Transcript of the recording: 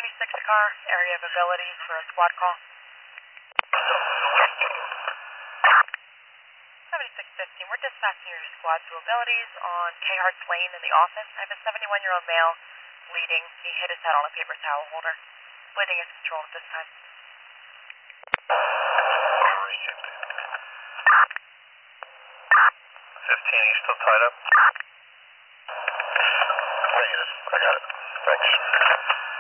76 car, area of ability for a squad call. 7615, we're dispatching your squad to abilities on K Hart's Lane in the office. I have a 71-year-old male bleeding. He hit his head on a paper towel holder. Bleeding is controlled at this time. 15, you still tied up? Negative. I got it. Thanks.